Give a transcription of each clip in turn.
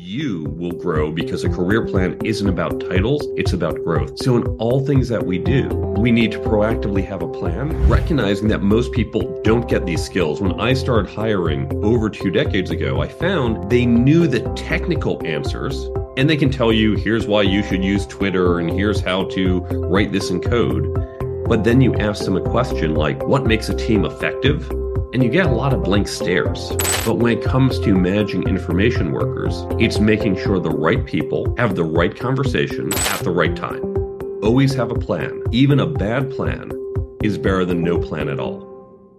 you will grow because a career plan isn't about titles, it's about growth. So in all things that we do, we need to proactively have a plan, recognizing that most people don't get these skills. When I started hiring over 2 decades ago, I found they knew the technical answers, and they can tell you, here's why you should use Twitter, and here's how to write this in code. But then you ask them a question like, what makes a team effective? And you get a lot of blank stares. But when it comes to managing information workers, it's making sure the right people have the right conversation at the right time. Always have a plan. Even a bad plan is better than no plan at all.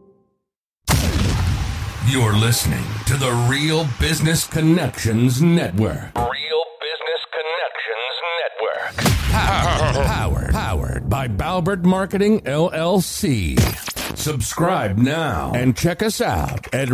You're listening to the Real Business Connections Network. Real Business Connections Network. Powered by Balbert Marketing, LLC. Subscribe now and check us out at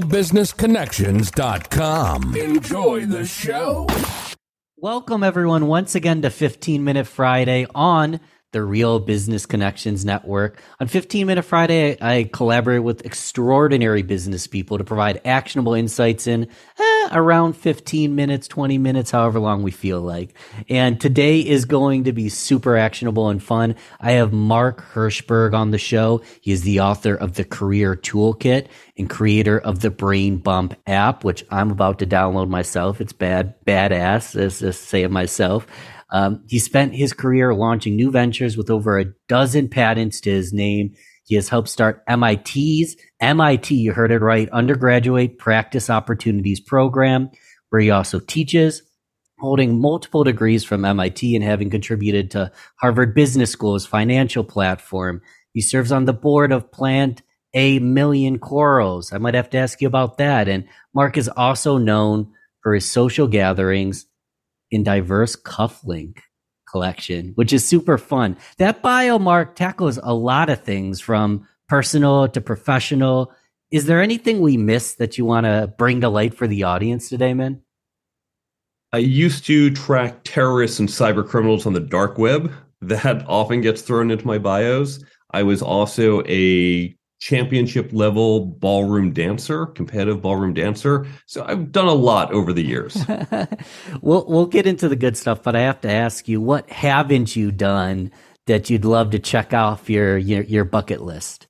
realbusinessconnections.com. Enjoy the show. Welcome, everyone, once again to 15 Minute Friday on the Real Business Connections Network. On 15 Minute Friday, I collaborate with extraordinary business people to provide actionable insights in around 15 minutes, 20 minutes, however long we feel like. And today is going to be super actionable and fun. I have Mark Herschberg on the show. He is the author of the Career Toolkit and creator of the Brain Bump app, which I'm about to download myself. It's badass, as to say it myself. He spent his career launching new ventures with over a dozen patents to his name. He has helped start MIT, you heard it right, Undergraduate Practice Opportunities Program, where he also teaches, holding multiple degrees from MIT and having contributed to Harvard Business School's financial platform. He serves on the board of Plant a Million Corals. I might have to ask you about that. And Mark is also known for his social gatherings in diverse cufflink collection, which is super fun. That bio, Mark, tackles a lot of things from personal to professional. Is there anything we missed that you want to bring to light for the audience today, man? I used to track terrorists and cyber criminals on the dark web. That often gets thrown into my bios. I was also a championship level ballroom dancer, competitive ballroom dancer. So I've done a lot over the years. We'll get into the good stuff, but I have to ask you, what haven't you done that you'd love to check off your bucket list?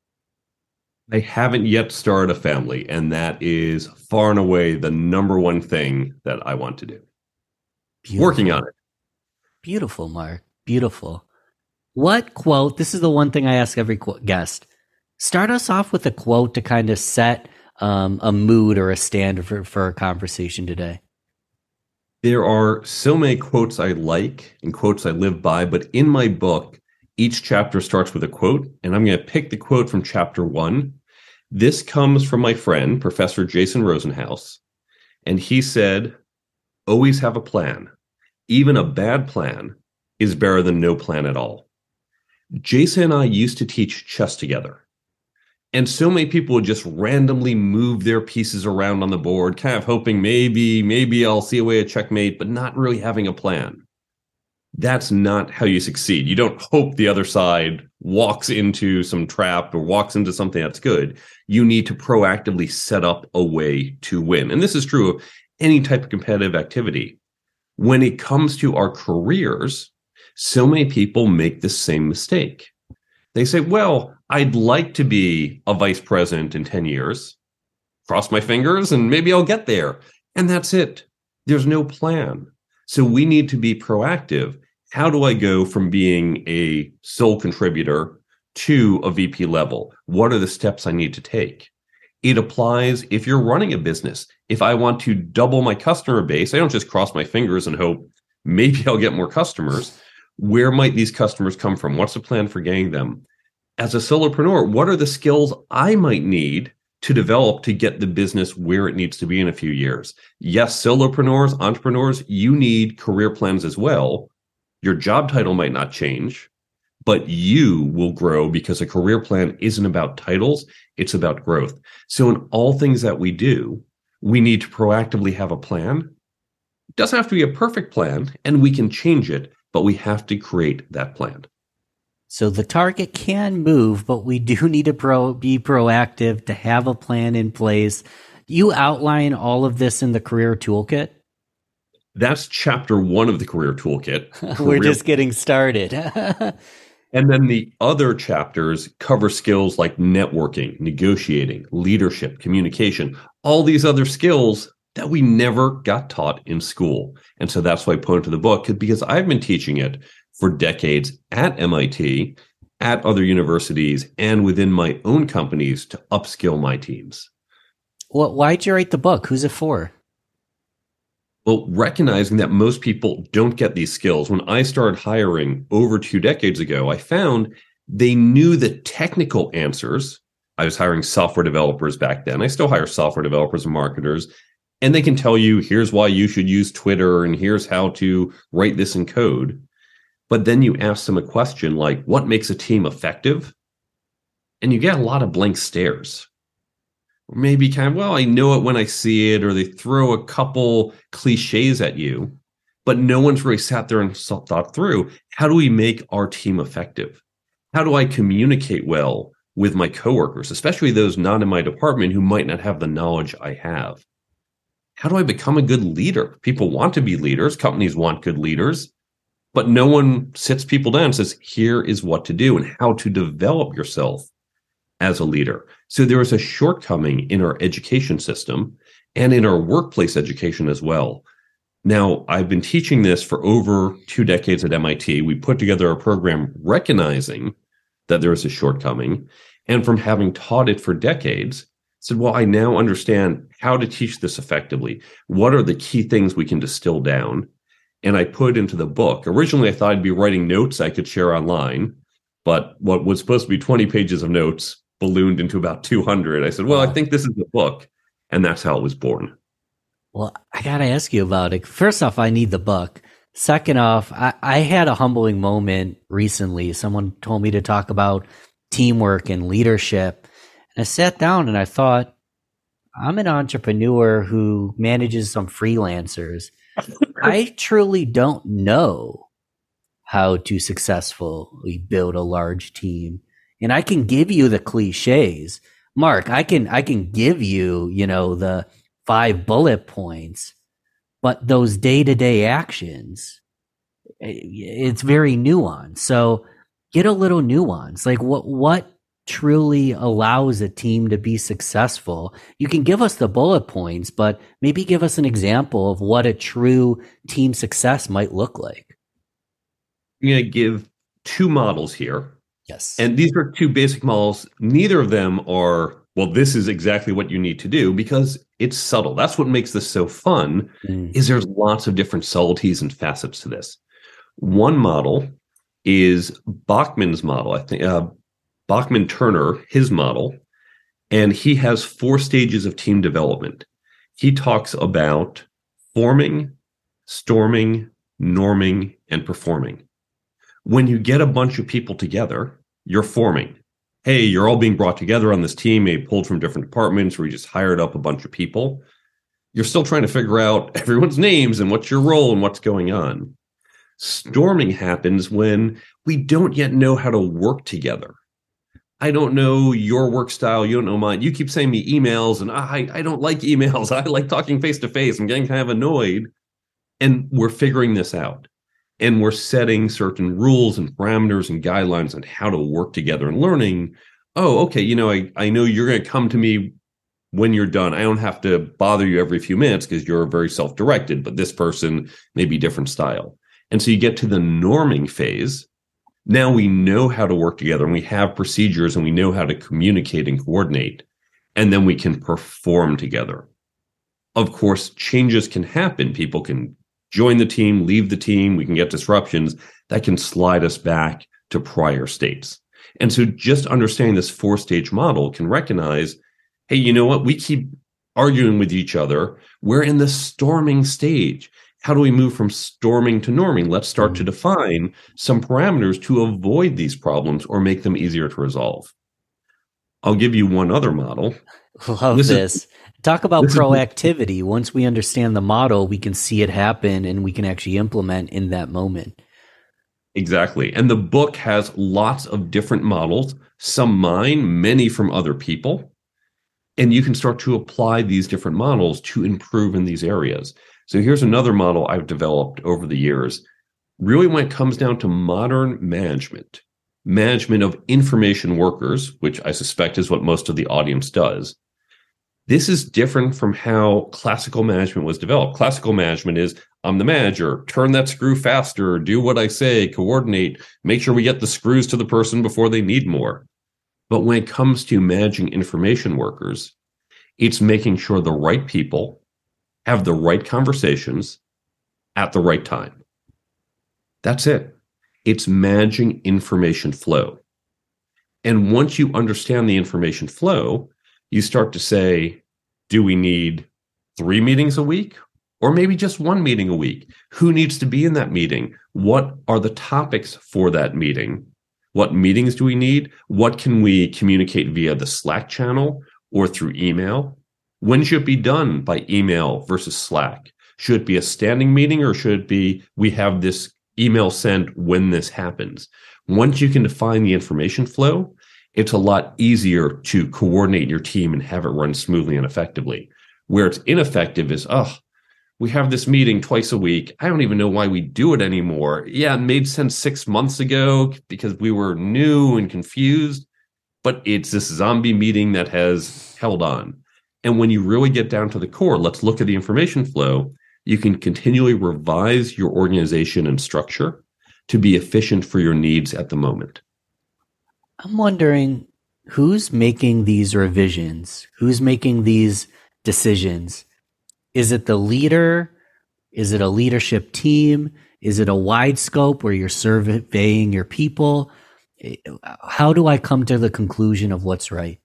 I haven't yet started a family, and that is far and away the number one thing that I want to do. Beautiful. Working on it. Beautiful, Mark. Beautiful. What quote? This is the one thing I ask every guest. Start us off with a quote to kind of set a mood or a standard for our conversation today. There are so many quotes I like and quotes I live by, but in my book, each chapter starts with a quote, and I'm going to pick the quote from chapter 1. This comes from my friend, Professor Jason Rosenhaus, and he said, always have a plan. Even a bad plan is better than no plan at all. Jason and I used to teach chess together. And so many people would just randomly move their pieces around on the board, kind of hoping maybe I'll see a way to checkmate, but not really having a plan. That's not how you succeed. You don't hope the other side walks into some trap or walks into something that's good. You need to proactively set up a way to win. And this is true of any type of competitive activity. When it comes to our careers, so many people make the same mistake. They say, well, I'd like to be a vice president in 10 years. Cross my fingers and maybe I'll get there. And that's it. There's no plan. So we need to be proactive. How do I go from being a sole contributor to a VP level? What are the steps I need to take? It applies if you're running a business. If I want to double my customer base, I don't just cross my fingers and hope maybe I'll get more customers. Where might these customers come from? What's the plan for getting them? As a solopreneur, what are the skills I might need to develop to get the business where it needs to be in a few years? Yes, solopreneurs, entrepreneurs, you need career plans as well. Your job title might not change, but you will grow because a career plan isn't about titles, it's about growth. So in all things that we do, we need to proactively have a plan. It doesn't have to be a perfect plan, and we can change it, but we have to create that plan. So the target can move, but we do need to be proactive to have a plan in place. You outline all of this in the Career Toolkit? That's chapter 1 of the career toolkit. We're just getting started. And then the other chapters cover skills like networking, negotiating, leadership, communication, all these other skills that we never got taught in school. And so that's why I put into the book, because I've been teaching it for decades at MIT, at other universities, and within my own companies to upskill my teams. Well, why'd you write the book? Who's it for? Well, recognizing that most people don't get these skills. When I started hiring over 2 decades ago, I found they knew the technical answers. I was hiring software developers back then. I still hire software developers and marketers. And they can tell you, here's why you should use Twitter, and here's how to write this in code. But then you ask them a question like, what makes a team effective? And you get a lot of blank stares. Or maybe kind of, well, I know it when I see it, or they throw a couple cliches at you, but no one's really sat there and thought through, how do we make our team effective? How do I communicate well with my coworkers, especially those not in my department who might not have the knowledge I have? How do I become a good leader? People want to be leaders. Companies want good leaders, but no one sits people down and says, here is what to do and how to develop yourself as a leader. So there is a shortcoming in our education system and in our workplace education as well. Now, I've been teaching this for over 2 decades at MIT. We put together a program recognizing that there is a shortcoming. And from having taught it for decades, said, well, I now understand how to teach this effectively. What are the key things we can distill down? And I put into the book. Originally, I thought I'd be writing notes I could share online, but what was supposed to be 20 pages of notes ballooned into about 200. I said, well, I think this is the book. And that's how it was born. Well, I got to ask you about it. First off, I need the book. Second off, I had a humbling moment recently. Someone told me to talk about teamwork and leadership. And I sat down and I thought, I'm an entrepreneur who manages some freelancers. I truly don't know how to successfully build a large team. And I can give you the cliches. Mark, I can give you, the 5 bullet points, but those day-to-day actions, it's very nuanced. So get a little nuance. Like what truly allows a team to be successful? You can give us the bullet points, but maybe give us an example of what a true team success might look like. I'm going to give 2 models here. Yes. And these are 2 basic models. Neither of them are, well, this is exactly what you need to do, because it's subtle. That's what makes this so fun, is there's lots of different subtleties and facets to this. One model is Bachman's model. I think Bachman-Turner, his model, and he has 4 stages of team development. He talks about forming, storming, norming, and performing. When you get a bunch of people together, you're forming. Hey, you're all being brought together on this team, maybe pulled from different departments, or you just hired up a bunch of people. You're still trying to figure out everyone's names and what's your role and what's going on. Storming happens when we don't yet know how to work together. I don't know your work style. You don't know mine. You keep sending me emails, and I don't like emails. I like talking face to face. I'm getting kind of annoyed. And we're figuring this out. And we're setting certain rules and parameters and guidelines on how to work together and learning. Oh, okay. I know you're going to come to me when you're done. I don't have to bother you every few minutes because you're very self-directed, but this person may be different style. And so you get to the norming phase. Now we know how to work together, and we have procedures, and we know how to communicate and coordinate, and then we can perform together. Of course, changes can happen. People can join the team, leave the team. We can get disruptions that can slide us back to prior states. And so just understanding this 4-stage model can recognize, hey, you know what? We keep arguing with each other. We're in the storming stage. How do we move from storming to norming? Let's start to define some parameters to avoid these problems or make them easier to resolve. I'll give you one other model. Love this. Talk about proactivity. Once we understand the model, we can see it happen and we can actually implement in that moment. Exactly. And the book has lots of different models, some mine, many from other people. And you can start to apply these different models to improve in these areas. So here's another model I've developed over the years. Really, when it comes down to modern management of information workers, which I suspect is what most of the audience does, this is different from how classical management was developed. Classical management is, I'm the manager, turn that screw faster, do what I say, coordinate, make sure we get the screws to the person before they need more. But when it comes to managing information workers, it's making sure the right people have the right conversations at the right time. That's it. It's managing information flow. And once you understand the information flow, you start to say, do we need 3 meetings a week? Or maybe just 1 meeting a week? Who needs to be in that meeting? What are the topics for that meeting? What meetings do we need? What can we communicate via the Slack channel or through email? When should it be done by email versus Slack? Should it be a standing meeting, or should it be we have this email sent when this happens? Once you can define the information flow, it's a lot easier to coordinate your team and have it run smoothly and effectively. Where it's ineffective is, we have this meeting twice a week. I don't even know why we do it anymore. Yeah, it made sense 6 months ago because we were new and confused, but it's this zombie meeting that has held on. And when you really get down to the core, let's look at the information flow. You can continually revise your organization and structure to be efficient for your needs at the moment. I'm wondering, who's making these revisions? Who's making these decisions? Is it the leader? Is it a leadership team? Is it a wide scope where you're surveying your people? How do I come to the conclusion of what's right?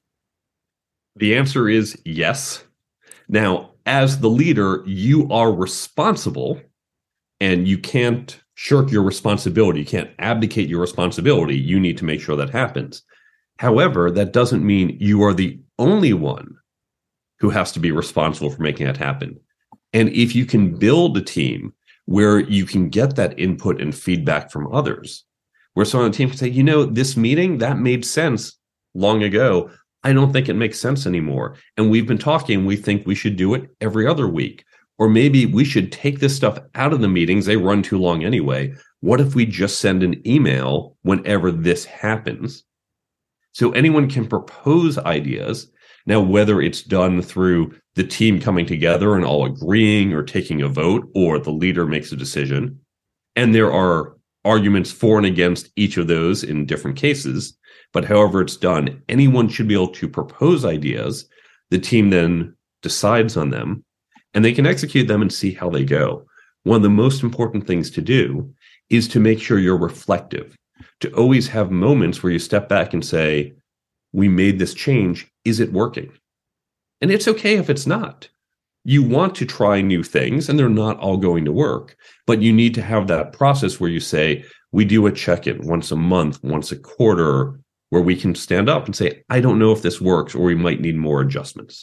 The answer is yes. Now, as the leader, you are responsible, and you can't shirk your responsibility. You can't abdicate your responsibility. You need to make sure that happens. However, that doesn't mean you are the only one who has to be responsible for making that happen. And if you can build a team where you can get that input and feedback from others, where someone on the team can say, this meeting, that made sense long ago. I don't think it makes sense anymore. And we've been talking, we think we should do it every other week. Or maybe we should take this stuff out of the meetings. They run too long anyway. What if we just send an email whenever this happens? So anyone can propose ideas. Now, whether it's done through the team coming together and all agreeing or taking a vote, or the leader makes a decision, and there are arguments for and against each of those in different cases, but however it's done, anyone should be able to propose ideas. The team then decides on them, and they can execute them and see how they go. One of the most important things to do is to make sure you're reflective, to always have moments where you step back and say, we made this change. Is it working? And it's okay if it's not. You want to try new things, and they're not all going to work, but you need to have that process where you say, we do a check-in once a month, once a quarter, where we can stand up and say, I don't know if this works, or we might need more adjustments.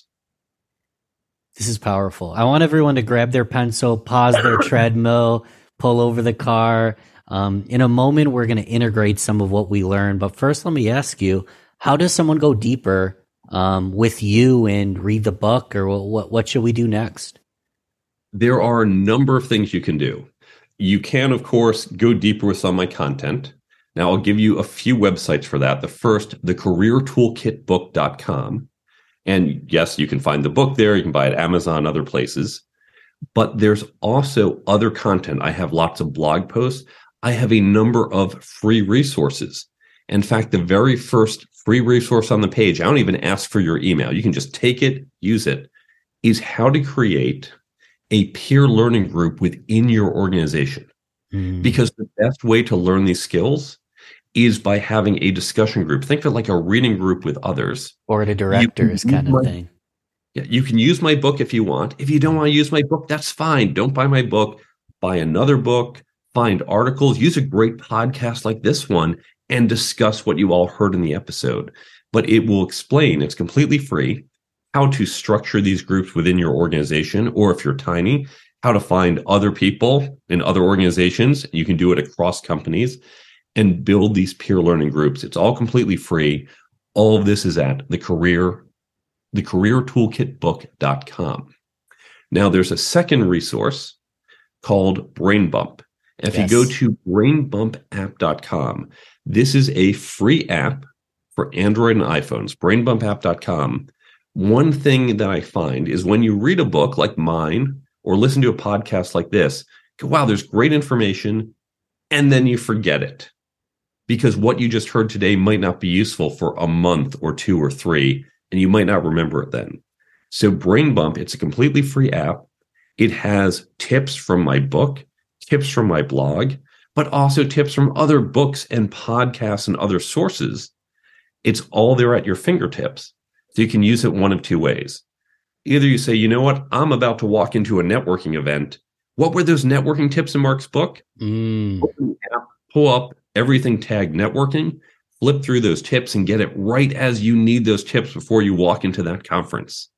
This is powerful. I want everyone to grab their pencil, pause their treadmill, pull over the car. In a moment, we're going to integrate some of what we learned. But first, let me ask you, how does someone go deeper with you and read the book, or what should we do next? There are a number of things you can do. You can, of course, go deeper with some of my content. Now, I'll give you a few websites for that. The first, thecareertoolkitbook.com. And yes, you can find the book there. You can buy it at Amazon, other places. But there's also other content. I have lots of blog posts. I have a number of free resources. In fact, the very first free resource on the page, I don't even ask for your email. You can just take it, use it, is how to create a peer learning group within your organization. Because the best way to learn these skills is by having a discussion group. Think of it like a reading group with others. Board of directors kind of thing. Yeah, you can use my book if you want. If you don't want to use my book, that's fine. Don't buy my book. Buy another book. Find articles. Use a great podcast like this one and discuss what you all heard in the episode. But it will explain, it's completely free, how to structure these groups within your organization, or if you're tiny, how to find other people in other organizations. You can do it across companies and build these peer learning groups. It's all completely free. All of this is at thecareertoolkitbook.com. Now, there's a second resource called BrainBump. And if you go to brainbumpapp.com, this is a free app for Android and iPhones, brainbumpapp.com. One thing that I find is when you read a book like mine or listen to a podcast like this, go, wow, there's great information, and then you forget it because what you just heard today might not be useful for a month or 2 or 3, and you might not remember it then. So BrainBump, it's a completely free app. It has tips from my book, tips from my blog, but also tips from other books and podcasts and other sources. It's all there at your fingertips. So you can use it one of 2 ways. Either you say, you know what, I'm about to walk into a networking event. What were those networking tips in Mark's book? Open the app, pull up everything tagged networking, flip through those tips and get it right as you need those tips before you walk into that conference.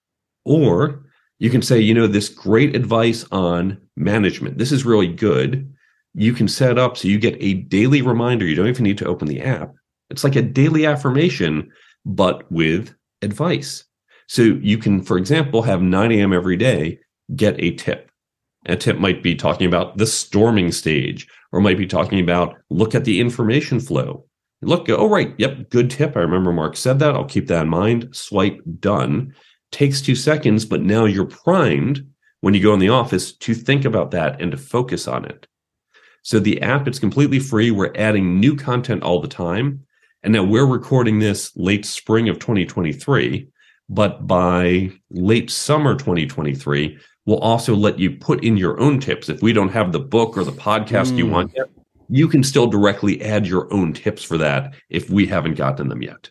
Or you can say, you know, this great advice on management, this is really good. You can set up so you get a daily reminder. You don't even need to open the app. It's like a daily affirmation, but with advice. So you can, for example, have 9 a.m. every day, get a tip. A tip might be talking about the storming stage, or might be talking about look at the information flow. Look, oh, right, yep, good tip. I remember Mark said that. I'll keep that in mind. Swipe, done. Takes 2 seconds, but now you're primed when you go in the office to think about that and to focus on it. So the app, it's completely free. We're adding new content all the time. And now we're recording this late spring of 2023, but by late summer 2023, we'll also let you put in your own tips. If we don't have the book or the podcast you want yet, you can still directly add your own tips for that if we haven't gotten them yet.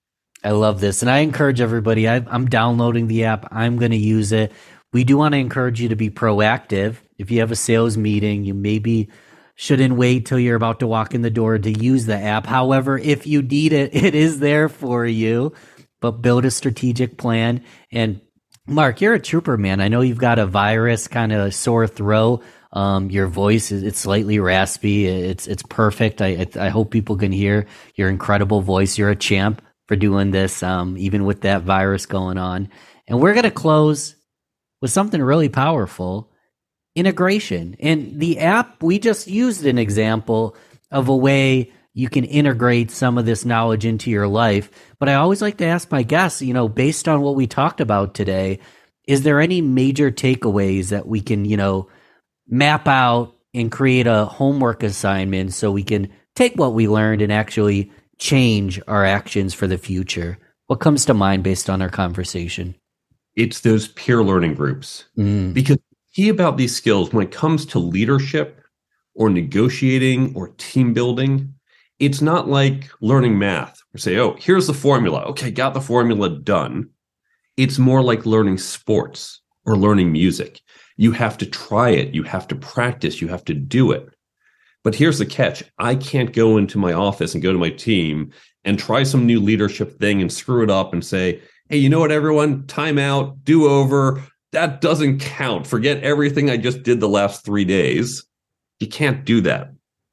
I love this. And I encourage everybody, I'm downloading the app. I'm going to use it. We do want to encourage you to be proactive. If you have a sales meeting, you maybe shouldn't wait till you're about to walk in the door to use the app. However, if you need it, it is there for you. But build a strategic plan. And Mark, you're a trooper, man. I know you've got a virus kind of sore throat. Your voice it's slightly raspy. It's perfect. I hope people can hear your incredible voice. You're a champ for doing this, even with that virus going on. And we're going to close with something really powerful. Integration. And the app, we just used an example of a way you can integrate some of this knowledge into your life. But I always like to ask my guests, you know, based on what we talked about today, is there any major takeaways that we can, you know, map out and create a homework assignment so we can take what we learned and actually change our actions for the future? What comes to mind based on our conversation? It's those peer learning groups. Because key about these skills when it comes to leadership or negotiating or team building, it's not like learning math or say, oh, here's the formula. Okay, got the formula done. It's more like learning sports or learning music. You have to try it. You have to practice. You have to do it. But here's the catch. I can't go into my office and go to my team and try some new leadership thing and screw it up and say, hey, you know what, everyone? Time out, do over. That doesn't count. Forget everything I just did the last 3 days. You can't do that.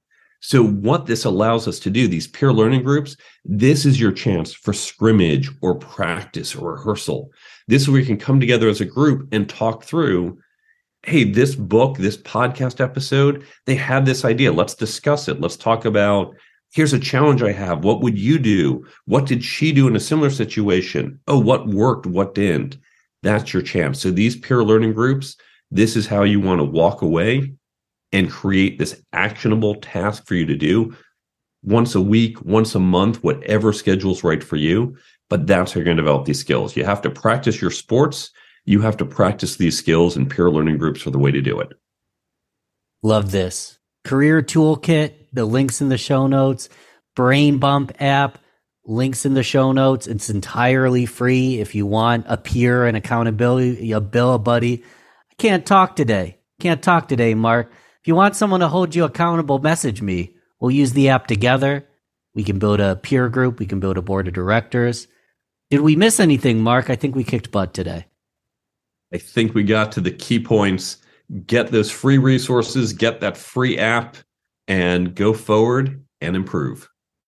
So what this allows us to do, these peer learning groups, this is your chance for scrimmage or practice or rehearsal. This is where you can come together as a group and talk through, hey, this book, this podcast episode, they had this idea. Let's discuss it. Let's talk about, here's a challenge I have. What would you do? What did she do in a similar situation? Oh, what worked? What didn't? That's your chance. So these peer learning groups, this is how you want to walk away and create this actionable task for you to do once a week, once a month, whatever schedule's right for you. But that's how you're going to develop these skills. You have to practice your sports. You have to practice these skills, and peer learning groups are the way to do it. Love this. Career Toolkit, the links in the show notes. BrainBump app, links in the show notes. It's entirely free. If you want a peer and accountability, a buddy. I can't talk today, Mark. If you want someone to hold you accountable, message me. We'll use the app together. We can build a peer group. We can build a board of directors. Did we miss anything, Mark? I think we kicked butt today. I think we got to the key points. Get those free resources, get that free app, and go forward and improve.